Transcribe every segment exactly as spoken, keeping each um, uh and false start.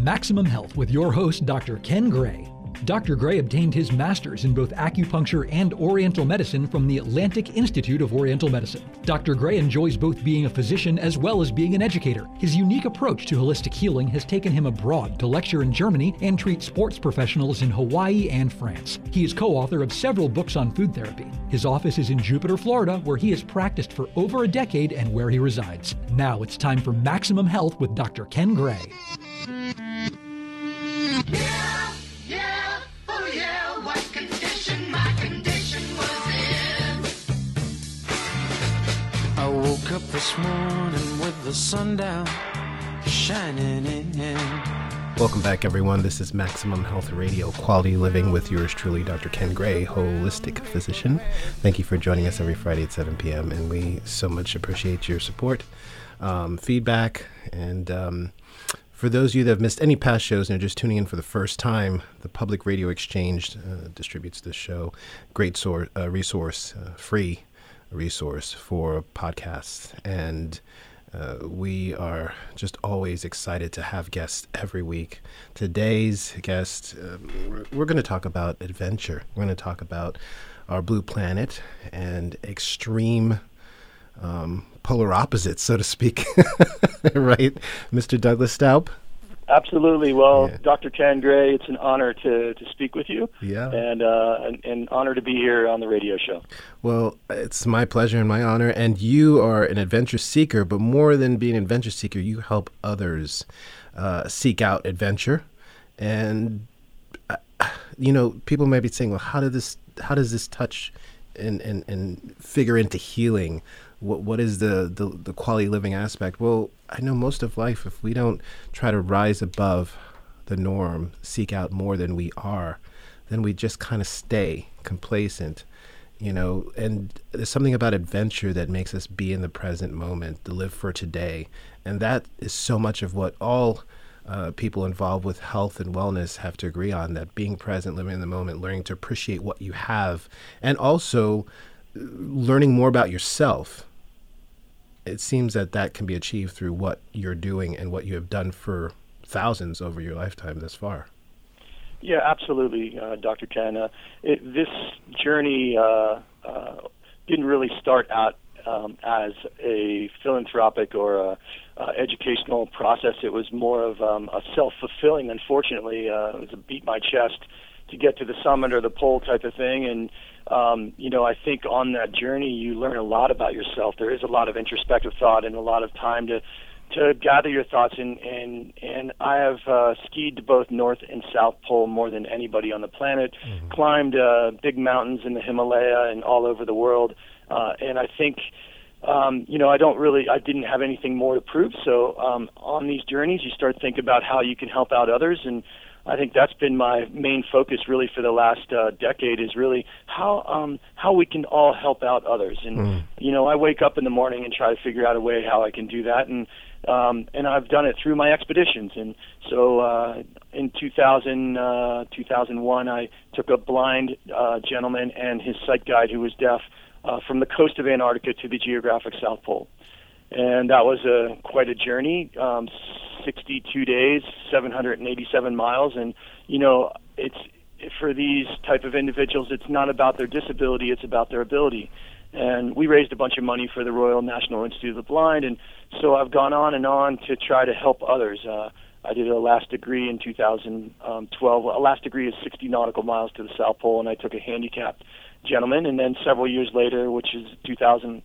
Maximum Health with your host, Doctor Ken Gray. Doctor Gray obtained his master's in both acupuncture and Oriental medicine from the Atlantic Institute of Oriental Medicine. Doctor Gray enjoys both being a physician as well as being an educator. His unique approach to holistic healing has taken him abroad to lecture in Germany and treat sports professionals in Hawaii and France. He is co-author of several books on food therapy. His office is in Jupiter, Florida, where he has practiced for over a decade and where he resides. Now it's time for Maximum Health with Doctor Ken Gray. Yeah, yeah, oh yeah, what condition my condition was in. I woke up this morning with the sun down, shining in. Welcome back, everyone. This is Maximum Health Radio, quality living with yours truly, Doctor Ken Gray, holistic physician. Thank you for joining us every Friday at seven p.m., and we so much appreciate your support, um, feedback, and um, for those of you that have missed any past shows and are just tuning in for the first time, the Public Radio Exchange uh, distributes this show. Great sor- uh, resource, uh, free resource for podcasts. And uh, we are just always excited to have guests every week. Today's guest, um, we're, we're going to talk about adventure. We're going to talk about our blue planet and extreme Um, polar opposites, so to speak, right, Mister Douglas Staub? Absolutely. Well, yeah. Doctor Ken Gray, it's an honor to, to speak with you, yeah, and uh, an, an honor to be here on the radio show. Well, it's my pleasure and my honor, and you are an adventure seeker, but more than being an adventure seeker, you help others uh, seek out adventure, and uh, you know, people might be saying, well, how did this, how does this touch and, and, and figure into healing? What what is the, the, the quality living aspect? Well, I know most of life, if we don't try to rise above the norm, seek out more than we are, then we just kind of stay complacent, you know. And there's something about adventure that makes us be in the present moment, to live for today. And that is so much of what all uh, people involved with health and wellness have to agree on, that being present, living in the moment, learning to appreciate what you have, and also learning more about yourself. It seems that that can be achieved through what you're doing and what you have done for thousands over your lifetime thus far. Yeah, absolutely, uh, Doctor Ken. Uh, it, this journey uh, uh, didn't really start out um, as a philanthropic or a, uh, educational process. It was more of um, a self-fulfilling, unfortunately. Uh, it was a beat my chest to get to the summit or the pole type of thing. And Um, you know, I think on that journey you learn a lot about yourself. There is a lot of introspective thought and a lot of time to to gather your thoughts. And and, and I have uh, skied to both North and South Pole more than anybody on the planet, mm-hmm. climbed uh, big mountains in the Himalaya and all over the world. Uh, and I think, um, you know, I don't really, I didn't have anything more to prove. So um, on these journeys you start thinking about how you can help out others. And I think that's been my main focus really for the last uh, decade, is really how um, how we can all help out others. And, mm. you know, I wake up in the morning and try to figure out a way how I can do that. And um, and I've done it through my expeditions. And so uh, in two thousand, uh, two thousand one, I took a blind uh, gentleman and his sight guide who was deaf uh, from the coast of Antarctica to the geographic South Pole. And that was a quite a journey, um, sixty-two days, seven hundred eighty-seven miles. And, you know, it's for these type of individuals, it's not about their disability, it's about their ability. And we raised a bunch of money for the Royal National Institute of the Blind, and so I've gone on and on to try to help others. Uh, I did a last degree in two thousand twelve. A last degree is sixty nautical miles to the South Pole, and I took a handicapped gentleman. And then several years later, which is two thousand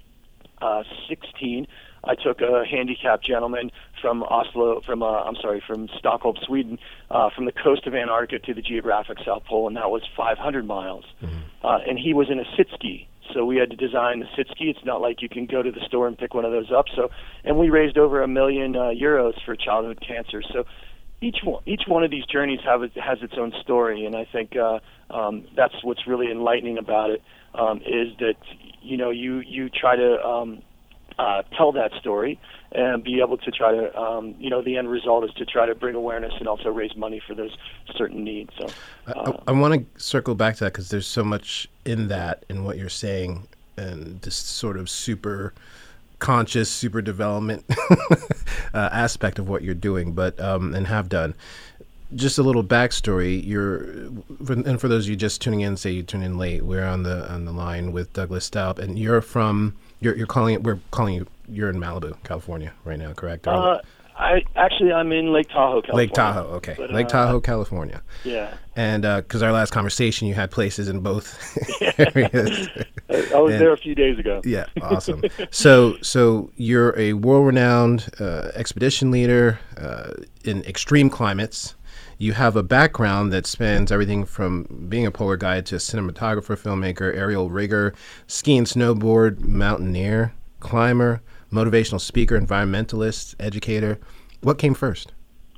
sixteen, I took a handicapped gentleman from Oslo, from uh, I'm sorry, from Stockholm, Sweden, uh, from the coast of Antarctica to the geographic South Pole, and that was five hundred miles. Mm-hmm. Uh, and he was in a sit ski, so we had to design the sit ski. It's not like you can go to the store and pick one of those up. So, and we raised over a million uh, euros for childhood cancer. So, each one, each one of these journeys have it, has its own story, and I think uh, um, that's what's really enlightening about it. Um, is that you know you you try to um, uh, tell that story and be able to try to, um, you know, the end result is to try to bring awareness and also raise money for those certain needs. So uh, I, I want to circle back to that because there's so much in that, in what you're saying, and this sort of super conscious super development uh, aspect of what you're doing, but um, and have done. Just a little backstory. You're, and for those of you just tuning in, say you tune in late, we're on the on the line with Douglas Staub, and you're from. You're, you're calling it. We're calling you. You're in Malibu, California, right now, correct? Uh, I actually I'm in Lake Tahoe, California. Lake Tahoe, okay. But, Lake uh, Tahoe, California. Yeah. And because our last conversation, you had places in both areas. I, I was And- there a few days ago. Yeah, awesome. so, so you're a world-renowned uh, expedition leader uh, in extreme climates. You have a background that spans everything from being a polar guide to a cinematographer, filmmaker, aerial rigger, ski and snowboard, mountaineer, climber, motivational speaker, environmentalist, educator. What came first?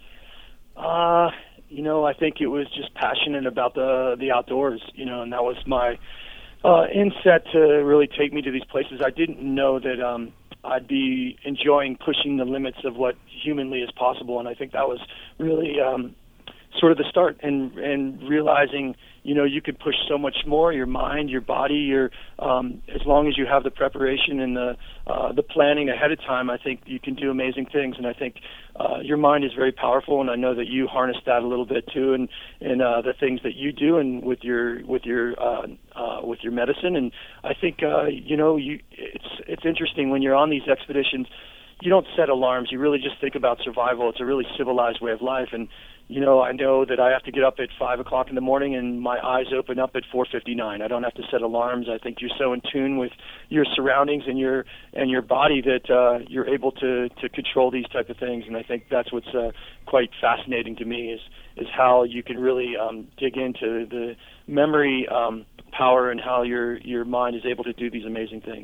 Uh, you know, I think it was just passionate about the the outdoors, you know, and that was my uh, inset to really take me to these places. I didn't know that um, I'd be enjoying pushing the limits of what humanly is possible, and I think that was really um, sort of the start, and and realizing, you know, you could push so much more, your mind, your body, your um, as long as you have the preparation and the uh, the planning ahead of time, I think you can do amazing things. And I think uh, your mind is very powerful, and I know that you harness that a little bit too, and and uh, the things that you do, and with your with your uh, uh, with your medicine. And I think uh, you know, you it's it's interesting when you're on these expeditions. You don't set alarms. You really just think about survival. It's a really civilized way of life. And, you know, I know that I have to get up at five o'clock in the morning and my eyes open up at four fifty-nine. I don't have to set alarms. I think you're so in tune with your surroundings and your and your body that uh, you're able to, to control these type of things. And I think that's what's uh, quite fascinating to me is, is how you can really um, dig into the memory um, power and how your your mind is able to do these amazing things.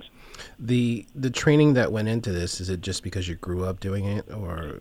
The the training that went into this, is it just because you grew up doing it, or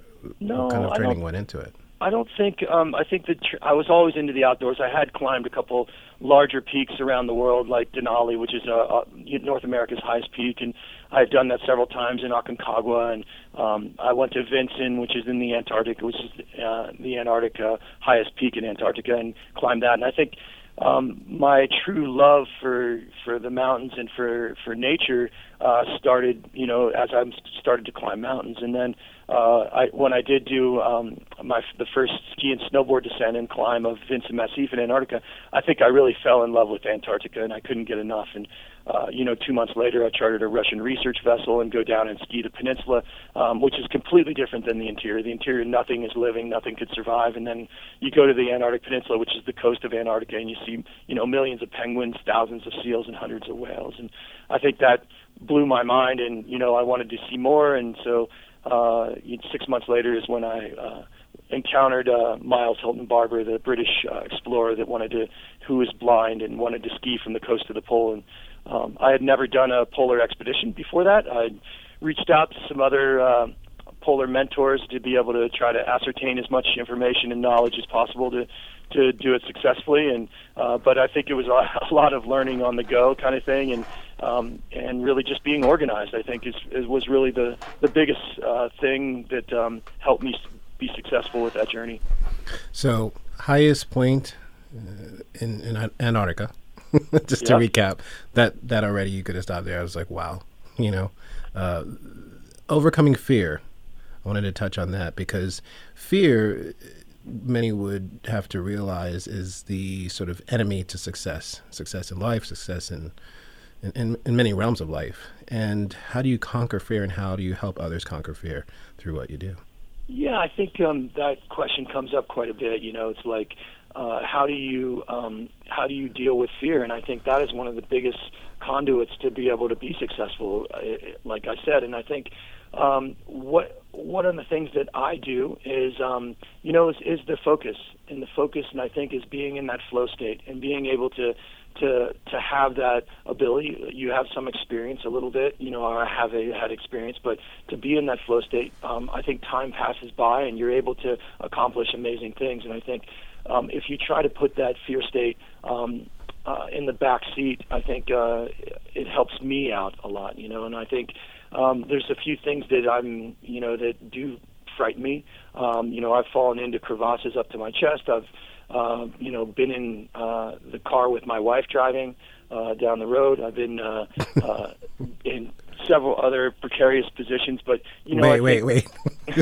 No, what kind of I training don't- went into it? I don't think. Um, I think that tr- I was always into the outdoors. I had climbed a couple larger peaks around the world, like Denali, which is uh, uh, North America's highest peak, and I had done that several times in Aconcagua. And um, I went to Vinson, which is in the Antarctic, which is uh, the Antarctic uh, highest peak in Antarctica, and climbed that. And I think um, my true love for for the mountains and for for nature uh, started, you know, as I started to climb mountains, and then. Uh, I, when I did do um, my the first ski and snowboard descent and climb of Vincent Massif in Antarctica, I think I really fell in love with Antarctica, and I couldn't get enough. And uh, you know, two months later, I chartered a Russian research vessel and go down and ski the peninsula, um, which is completely different than the interior. The interior, nothing is living, nothing could survive. And then you go to the Antarctic Peninsula, which is the coast of Antarctica, and you see, you know, millions of penguins, thousands of seals, and hundreds of whales. And I think that blew my mind, and you know, I wanted to see more, and so. Uh, six months later is when I uh, encountered uh, Miles Hilton Barber, the British uh, explorer that wanted to, who was blind and wanted to ski from the coast to the pole. And um, I had never done a polar expedition before that. I'd reached out to some other uh, polar mentors to be able to try to ascertain as much information and knowledge as possible to to do it successfully. And uh, but I think it was a, a lot of learning on the go kind of thing, and um, and really just being organized. I think is, is was really the the biggest uh, thing that um, helped me be successful with that journey. So, highest point uh, in, in Antarctica. Just to Yeah. recap, that that already you could have stopped there. I was like, wow, you know, uh, overcoming fear. I wanted to touch on that because fear, many would have to realize, is the sort of enemy to success, success in life, success in, in, in, in many realms of life. And how do you conquer fear, and how do you help others conquer fear through what you do? Yeah, I think um, that question comes up quite a bit. You know, it's like, uh, how do you um, how do you deal with fear? And I think that is one of the biggest conduits to be able to be successful, uh, like I said. And I think um, what one of the things that I do is, um, you know, is, is the focus. And the focus, and I think, is being in that flow state and being able to to to have that ability. You have some experience a little bit, you know, or I have a, had experience, but to be in that flow state, um, I think time passes by and you're able to accomplish amazing things. And I think um, if you try to put that fear state um, uh, in the back seat, I think uh, it helps me out a lot, you know. And I think um, there's a few things that I'm, you know, that do frighten me. Um, you know, I've fallen into crevasses up to my chest. I've Uh, you know, been in uh, the car with my wife driving uh, down the road. I've been uh, uh, in several other precarious positions. But you know, wait, I wait, think-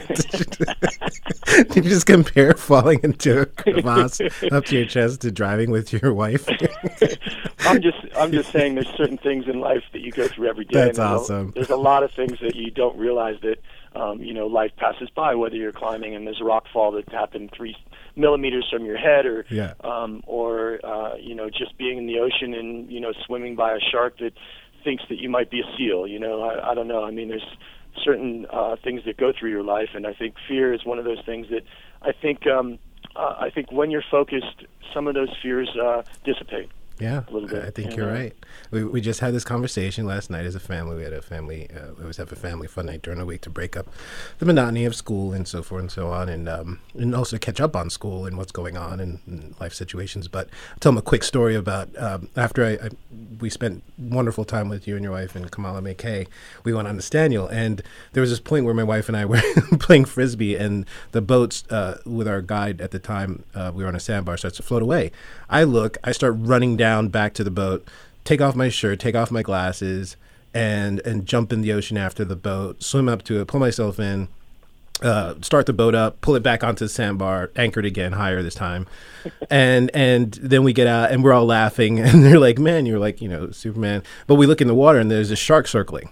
wait. Did you just compare falling into a crevasse up to your chest to driving with your wife? I'm just I'm just saying there's certain things in life that you go through every day. That's and there's a- awesome. There's a lot of things that you don't realize that um, you know life passes by. Whether you're climbing and there's a rock fall that happened three millimeters from your head, or Yeah. um, or uh, you know just being in the ocean and you know swimming by a shark that thinks that you might be a seal. You know I, I don't know. I mean there's certain uh, things that go through your life, and I think fear is one of those things that I think um, uh, I think when you're focused, some of those fears uh, dissipate. Yeah, a little bit, I think you you're know. right. We we just had this conversation last night as a family. We had a family. Uh, we always have a family fun night during the week to break up the monotony of school and so forth and so on, and um, and also catch up on school and what's going on and, and life situations. But I'll tell them a quick story about um, after I, I we spent wonderful time with you and your wife and Kamala McKay. We went on to Staniel, and there was this point where my wife and I were playing frisbee, and the boats uh, with our guide at the time, uh, we were on a sandbar, starts to float away. I look, I start running down back to the boat, take off my shirt, take off my glasses, and and jump in the ocean after the boat, swim up to it, pull myself in, uh, start the boat up, pull it back onto the sandbar, anchored again, higher this time. And and then we get out and we're all laughing and they're like, man, you're like, you know, Superman. But we look in the water and there's a shark circling.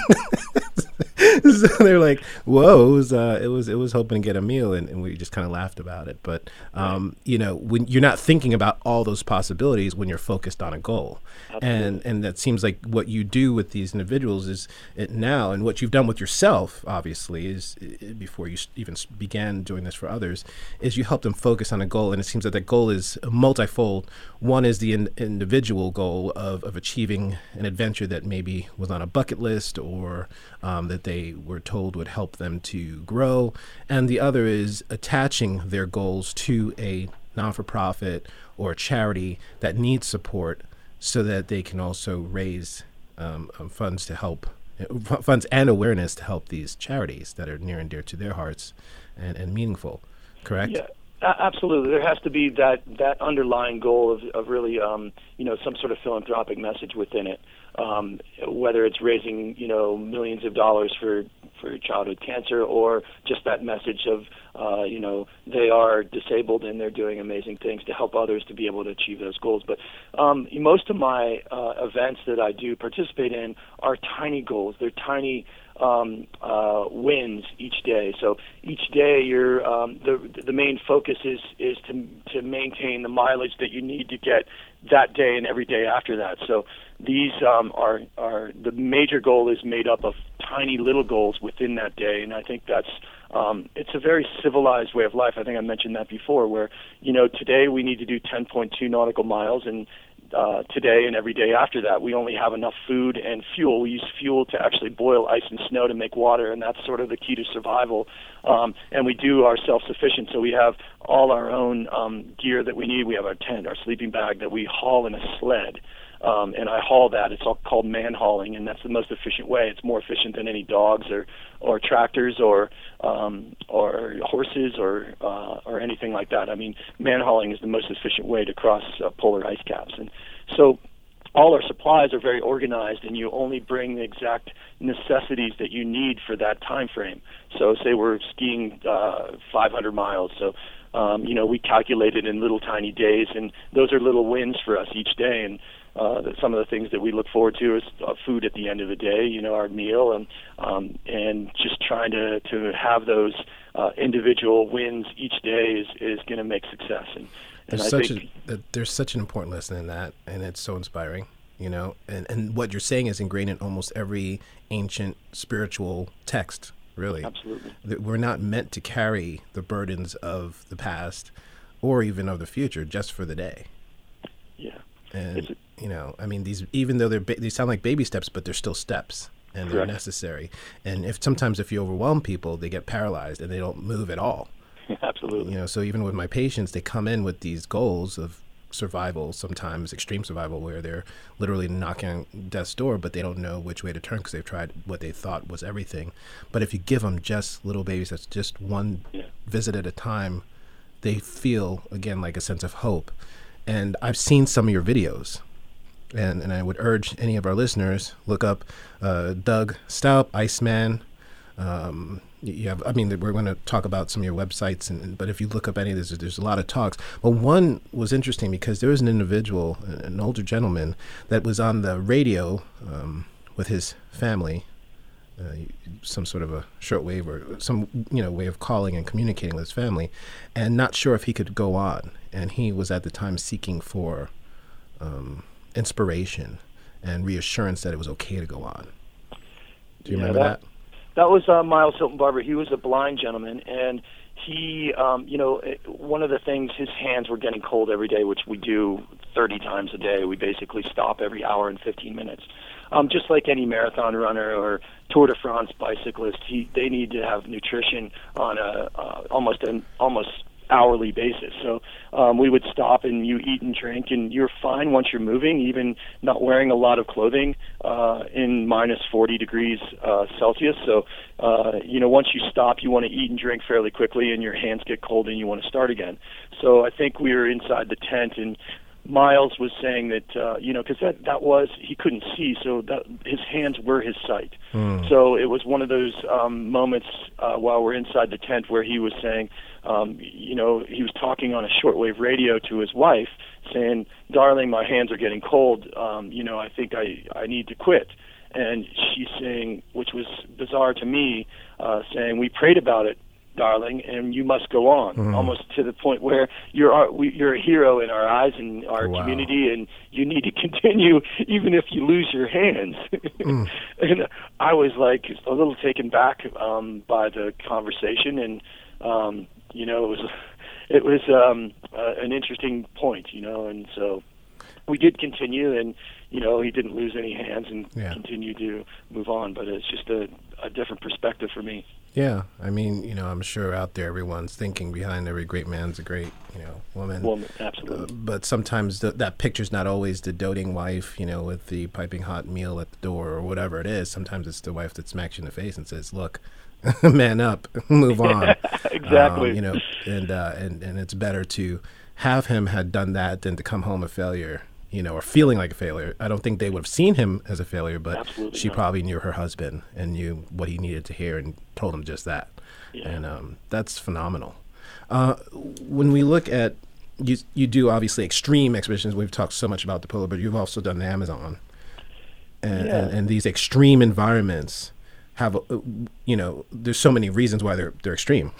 So they're like, whoa, it was, uh, it was, it was hoping to get a meal. And, and we just kind of laughed about it. But, um, you know, when you're not thinking about all those possibilities when you're focused on a goal. And, and that seems like what you do with these individuals is it now, and what you've done with yourself, obviously, is uh, before you s- even s- began doing this for others, is you help them focus on a goal. And it seems that that goal is multifold. One is the in- individual goal of, of achieving an adventure that maybe was on a bucket list or um, that they were told would help them to grow. And the other is attaching their goals to a non-for-profit or a charity that needs support so that they can also raise um, um, funds to help, uh, funds and awareness to help these charities that are near and dear to their hearts and, and meaningful, correct? Yeah, a- absolutely. There has to be that, that underlying goal of, of really, um, you know, some sort of philanthropic message within it. Um, whether it's raising, you know, millions of dollars for, for childhood cancer, or just that message of, uh, you know, they are disabled and they're doing amazing things to help others to be able to achieve those goals. But um, most of my uh, events that I do participate in are tiny goals. They're tiny um, uh, wins each day. So each day, you're um, the the main focus is is to to maintain the mileage that you need to get that day and every day after that. So these um, are are the major goal is made up of tiny little goals within that day, and I think that's um, it's a very civilized way of life. I think I mentioned that before, where you know today we need to do ten point two nautical miles, and uh, today and every day after that we only have enough food and fuel. We use fuel to actually boil ice and snow to make water, and that's sort of the key to survival. Um, and we do are self-sufficient, so we have all our own um, gear that we need. We have our tent, our sleeping bag that we haul in a sled. Um, and I haul that. It's all called man hauling, and that's the most efficient way. It's more efficient than any dogs or, or tractors or um, or horses or uh, or anything like that. I mean, man hauling is the most efficient way to cross uh, polar ice caps. And so all our supplies are very organized, and you only bring the exact necessities that you need for that time frame. So say we're skiing uh, five hundred miles, so um, you know we calculate it in little tiny days, and those are little wins for us each day. And Uh, that some of the things that we look forward to is uh, food at the end of the day, you know, our meal, and um, and just trying to, to have those uh, individual wins each day is, is going to make success. And, and There's I such think a, uh, there's such an important lesson in that, and it's so inspiring, you know. And, and what you're saying is ingrained in almost every ancient spiritual text, really. absolutely. That we're not meant to carry the burdens of the past or even of the future just for the day. Yeah. And It's a- you know, I mean, these even though they're ba- they sound like baby steps, but they're still steps, and they're Correct. necessary. And if sometimes if you overwhelm people, they get paralyzed and they don't move at all. Absolutely. You know, so even with my patients, they come in with these goals of survival, sometimes extreme survival, where they're literally knocking on death's door, but they don't know which way to turn because they've tried what they thought was everything. But if you give them just little babies, that's just one Yeah. visit at a time, they feel again like a sense of hope. And I've seen some of your videos, And, and I would urge any of our listeners, look up uh, Doug Staup, Iceman. Um, you have, I mean, we're going to talk about some of your websites, and, but if you look up any of this, there's a lot of talks. But one was interesting because there was an individual, an older gentleman, that was on the radio um, with his family, uh, some sort of a shortwave or some, you know, way of calling and communicating with his family, and not sure if he could go on. And he was at the time seeking for um, inspiration and reassurance that it was okay to go on. Do you Yeah, remember that? that? That was uh, Miles Hilton Barber. He was a blind gentleman, and he, um, you know, it- one of the things, his hands were getting cold every day, which we do thirty times a day. We basically stop every hour and fifteen minutes. Um, just like any marathon runner or Tour de France bicyclist, he, they need to have nutrition on a uh, almost an almost hourly basis. So um, we would stop and you eat and drink, and you're fine once you're moving, even not wearing a lot of clothing uh, in minus forty degrees uh, Celsius. So, uh, you know, once you stop, you want to eat and drink fairly quickly, and your hands get cold and you want to start again. So I think we were inside the tent, and Miles was saying that, uh, you know, because that, that was, he couldn't see, so that his hands were his sight. Mm. So it was one of those um, moments uh, while we're inside the tent where he was saying, um, you know, he was talking on a shortwave radio to his wife, saying, "Darling, my hands are getting cold. Um, you know, I think I, I need to quit." And she's saying, which was bizarre to me, uh, saying, "We prayed about it, darling, and you must go on." Mhm. Almost to the point where you're our, we, you're a hero in our eyes and our Wow. community, and you need to continue even if you lose your hands. Mm. And I was like a little taken back um, by the conversation, and um, you know, it was it was um, uh, an interesting point, you know, and so we did continue, and you know, he didn't lose any hands and Yeah. continued to move on, but it's just a, a different perspective for me. Yeah, I mean, you know, I'm sure out there everyone's thinking behind every great man's a great, you know, woman. Well, Uh, absolutely. but sometimes th- that picture's not always the doting wife, you know, with the piping hot meal at the door or whatever it is. Sometimes it's the wife that smacks you in the face and says, "Look, man up, move on." Exactly. Um, you know, and, uh, and and it's better to have him had done that than to come home a failure, you know, or feeling like a failure. I don't think they would have seen him as a failure, but Absolutely she not. probably knew her husband and knew what he needed to hear and told him just that. Yeah. And um, that's phenomenal. Uh, when we look at, you, you do obviously extreme expeditions. We've talked so much about the polar, but you've also done the Amazon. And, Yeah. and, and these extreme environments have, uh, you know, there's so many reasons why they're they're extreme.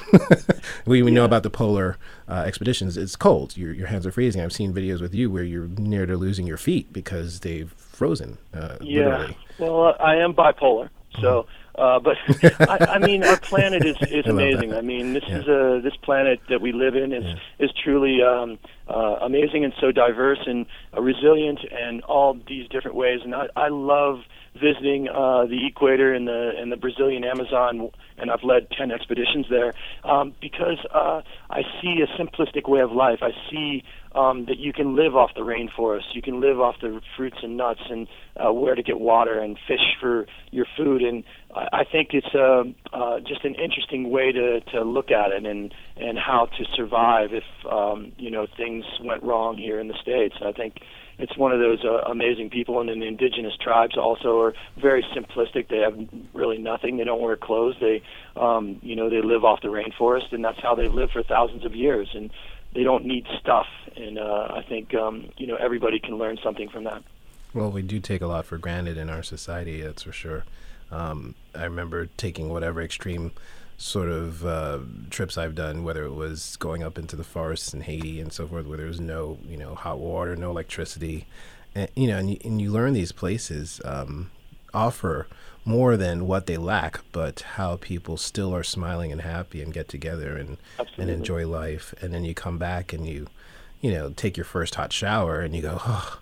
we we know about the polar uh, expeditions. It's cold. Your your hands are freezing. I've seen videos with you where you're near to losing your feet because they've frozen. Uh, Yeah. Literally. Well, uh, I am bipolar, so. Uh, but I, I mean, our planet is, is I love amazing. that. I mean, this Yeah. is a this planet that we live in is Yeah. is truly um, uh, amazing and so diverse and uh, resilient and all these different ways. And I, I love visiting uh, the equator and the and the Brazilian Amazon, and I've led ten expeditions there um, because uh, I see a simplistic way of life. I see um, that you can live off the rainforest, you can live off the fruits and nuts, and uh, where to get water and fish for your food. And I, I think it's uh, uh, just an interesting way to, to look at it and and how to survive if um, you know things went wrong here in the States. I think it's one of those uh, amazing people, and then the indigenous tribes also are very simplistic. They have really nothing. They don't wear clothes. They, um, you know, they live off the rainforest, and that's how they've lived for thousands of years. And they don't need stuff. And uh, I think, um, you know, everybody can learn something from that. Well, we do take a lot for granted in our society, that's for sure. Um, I remember taking whatever extreme sort of uh, trips I've done, whether it was going up into the forests in Haiti and so forth, where there was no, you know, hot water, no electricity, and you know, and you, and you learn these places um, offer more than what they lack, but how people still are smiling and happy and get together and Absolutely. and enjoy life. And then you come back and you, you know, take your first hot shower and you go, oh,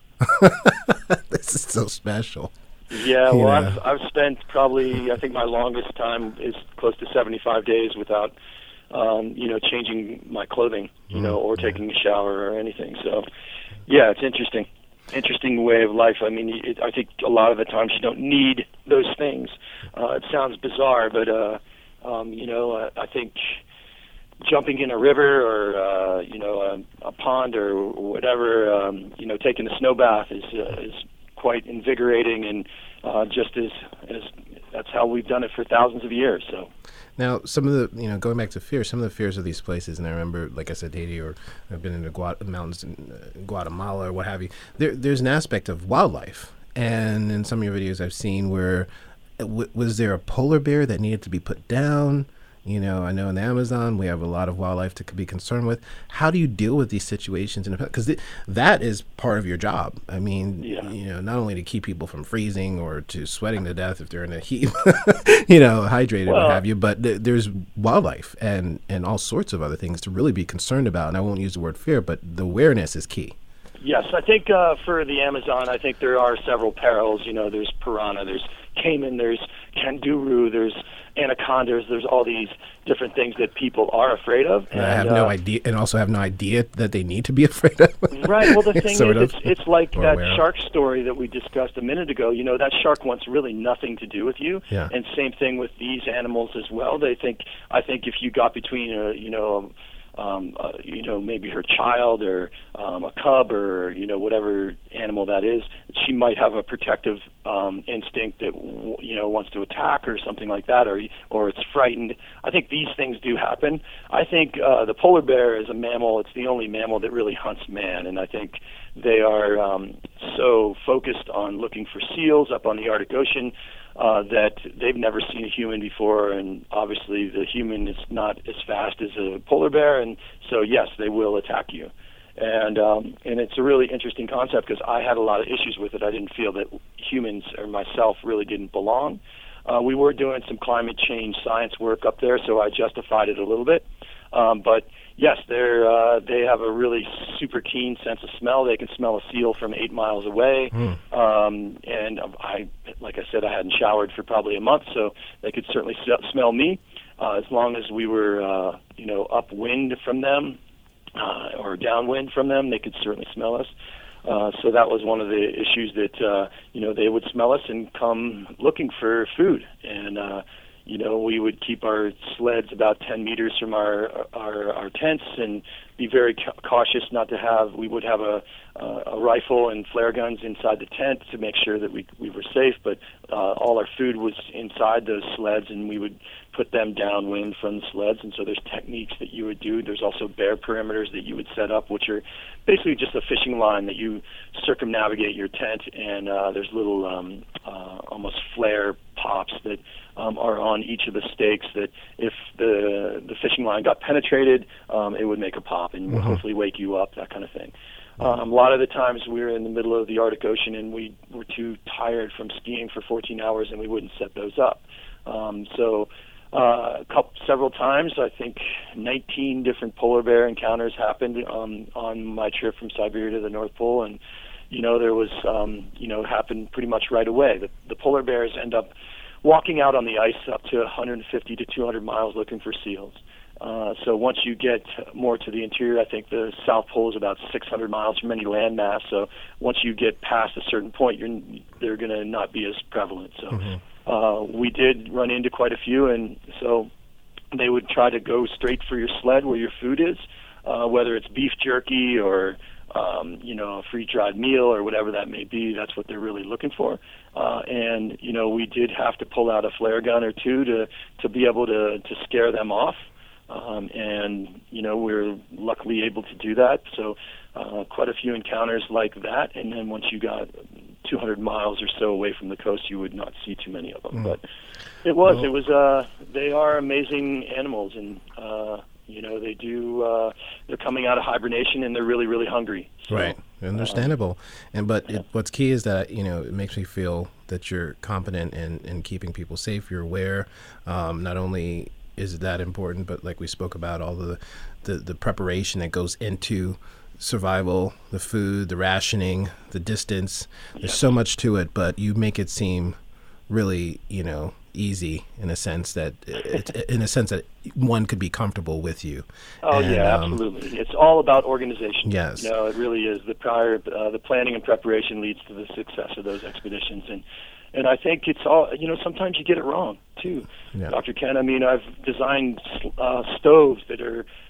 this is so special. Yeah, You well, know. I've I've spent probably I think my longest time is close to seventy-five days without, um, you know, changing my clothing, you know, or taking a shower or anything. So, yeah, it's interesting, interesting way of life. I mean, it, I think a lot of the times you don't need those things. Uh, it sounds bizarre, but uh, um, you know, uh, I think jumping in a river or uh, you know a, a pond or whatever, um, you know, taking a snow bath is uh, is quite invigorating, and uh, just as as that's how we've done it for thousands of years. So. Now, some of the, you know, going back to fear, some of the fears of these places, and I remember, like I said, Haiti, or I've been in the Gua- mountains in uh, Guatemala or what have you, there, there's an aspect of wildlife. And in some of your videos I've seen where, w- was there a polar bear that needed to be put down? You know, I know in the Amazon we have a lot of wildlife to be concerned with. How do you deal with these situations? Because th- that is part of your job. I mean, yeah. you know, not only to keep people from freezing or to sweating to death if they're in the heat, you know, hydrated, well, what have you, but th- there's wildlife and, and all sorts of other things to really be concerned about. And I won't use the word fear, but the awareness is key. Yes, I think uh, for the Amazon, I think there are several perils. You know, there's piranha, there's caiman, there's kangaroo, there's anacondas, there's all these different things that people are afraid of. And, and I have uh, no idea, and also have no idea that they need to be afraid of. Right. Well, the thing sort is, of, it's, it's like that aware. shark story that we discussed a minute ago. You know, that shark wants really nothing to do with you. Yeah. And same thing with these animals as well. They think, I think if you got between a, you know, Um, uh, you know, maybe her child or um, a cub or, you know, whatever animal that is, she might have a protective um, instinct that, w- you know, wants to attack or something like that, or or it's frightened. I think these things do happen. I think uh, the polar bear is a mammal. It's the only mammal that really hunts man, and I think they are um, so focused on looking for seals up on the Arctic Ocean Uh, that they've never seen a human before, and obviously the human is not as fast as a polar bear, and so yes, they will attack you. And um, and it's a really interesting concept because I had a lot of issues with it. I didn't feel that humans or myself really didn't belong. Uh, we were doing some climate change science work up there, so I justified it a little bit. Um, but yes, they're uh, they have a really super keen sense of smell. They can smell a seal from eight miles away. Mm. Um, and I, like I said, I hadn't showered for probably a month, so they could certainly s- smell me. Uh, as long as we were, uh, you know, upwind from them uh, or downwind from them, they could certainly smell us. Uh, so that was one of the issues that, uh, you know, they would smell us and come looking for food. And, uh, you know, we would keep our sleds about ten meters from our our, our tents and be very ca- cautious not to have, we would have a, uh, a rifle and flare guns inside the tent to make sure that we we were safe, but uh, all our food was inside those sleds, and we would put them downwind from the sleds. And so there's techniques that you would do. There's also bear perimeters that you would set up, which are basically just a fishing line that you circumnavigate your tent, and uh, there's little um, uh, almost flare pops that um, are on each of the stakes that if the the fishing line got penetrated, um, it would make a pop and Mm-hmm. hopefully wake you up, that kind of thing. Um, a lot of the times we were in the middle of the Arctic Ocean and we were too tired from skiing for fourteen hours and we wouldn't set those up. Um, so uh, a couple, several times, I think nineteen different polar bear encounters happened um, on my trip from Siberia to the North Pole, and you know there was um, you know happened pretty much right away. The, the polar bears end up walking out on the ice up to one hundred fifty to two hundred miles looking for seals. Uh, so once you get more to the interior, I think the South Pole is about six hundred miles from any landmass. So once you get past a certain point, you're, they're going to not be as prevalent. So Mm-hmm. uh, we did run into quite a few, and so they would try to go straight for your sled where your food is, uh, whether it's beef jerky or um, you know a freeze-dried meal or whatever that may be. That's what they're really looking for. Uh, and you know we did have to pull out a flare gun or two to to be able to to scare them off. Um, and, you know, we were luckily able to do that. So uh, quite a few encounters like that. And then once you got two hundred miles or so away from the coast, you would not see too many of them. Mm. But it was, Well, it was, uh, they are amazing animals. And, uh, you know, they do, uh, they're coming out of hibernation and they're really, really hungry. So, right. Understandable. And but it, what's key is that, you know, it makes me feel that you're competent in, in keeping people safe. You're aware, um, not only is that important, but like we spoke about, all the, the, the preparation that goes into survival, the food, the rationing, the distance. There's so much to it, but you make it seem really, you know, easy in a sense that it's in a sense that one could be comfortable with you. Oh And, yeah, um, absolutely. It's all about organization. Yes. You know, it really is. The prior, uh, the planning and preparation leads to the success of those expeditions, and and I think it's all. You know, sometimes you get it wrong too, Yeah. Doctor Ken. I mean, I've designed uh, stoves that are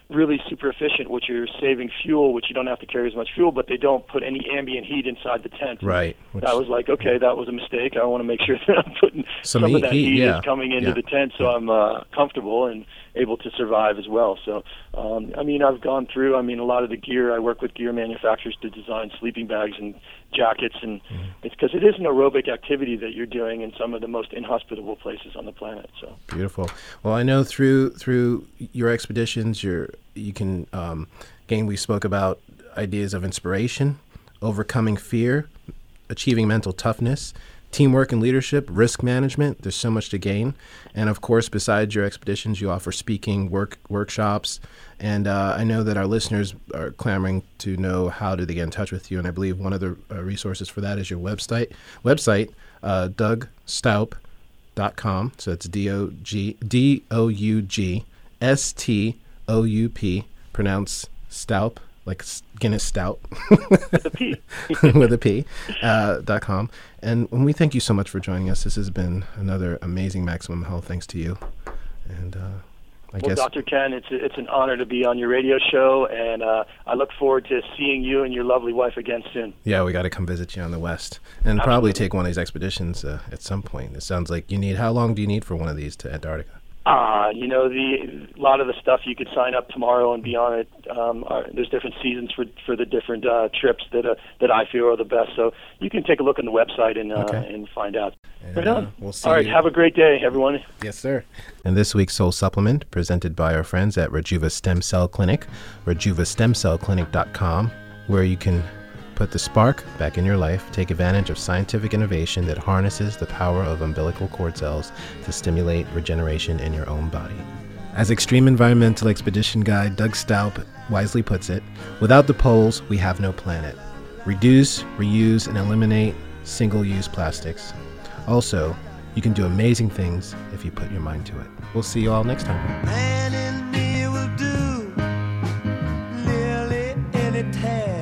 really super efficient, which you're saving fuel, which you don't have to carry as much fuel, but they don't put any ambient heat inside the tent. Right. Which, that was like, okay, that was a mistake. I want to make sure that I'm putting some, some heat, of that heat, heat yeah. is coming into yeah. the tent, so I'm uh, comfortable and able to survive as well. So, um, I mean, I've gone through, I mean, a lot of the gear, I work with gear manufacturers to design sleeping bags and jackets, and mm-hmm. it's because it is an aerobic activity that you're doing in some of the most inhospitable places on the planet. So beautiful. Well, I know through through your expeditions, you're, you can, um, again, we spoke about ideas of inspiration, overcoming fear, achieving mental toughness, teamwork and leadership, risk management. There's so much to gain. And of course, besides your expeditions, you offer speaking work workshops. And uh, I know that our listeners are clamoring to know how do they get in touch with you. And I believe one of the uh, resources for that is your website, website uh, doug staup dot com. So it's D O G D O U G S T O U P, pronounce Staup, like Guinness Stout. With a P. With a P, uh, dot com. And we thank you so much for joining us. This has been another amazing Maximum Health, thanks to you. And uh, I well, guess... Doctor Ken, it's it's an honor to be on your radio show, and uh, I look forward to seeing you and your lovely wife again soon. Yeah, we got to come visit you on the West. And Absolutely. Probably take one of these expeditions uh, at some point. It sounds like you need... How long do you need for one of these to Antarctica? Uh, you know, the a lot of the stuff you could sign up tomorrow and be on it. Um, are, there's different seasons for for the different uh, trips that uh, that I feel are the best. So you can take a look on the website and uh, okay. and find out. And, right on. Uh, we'll see All right, you. have a great day, everyone. Yes, sir. And this week's Soul Supplement, presented by our friends at Rejuva Stem Cell Clinic, rejuva stem cell clinic dot com, where you can put the spark back in your life, take advantage of scientific innovation that harnesses the power of umbilical cord cells to stimulate regeneration in your own body. As extreme environmental expedition guide Doug Staup wisely puts it, without the poles, we have no planet. Reduce, reuse, and eliminate single-use plastics. Also, you can do amazing things if you put your mind to it. We'll see you all next time. Man in me will do nearly any task.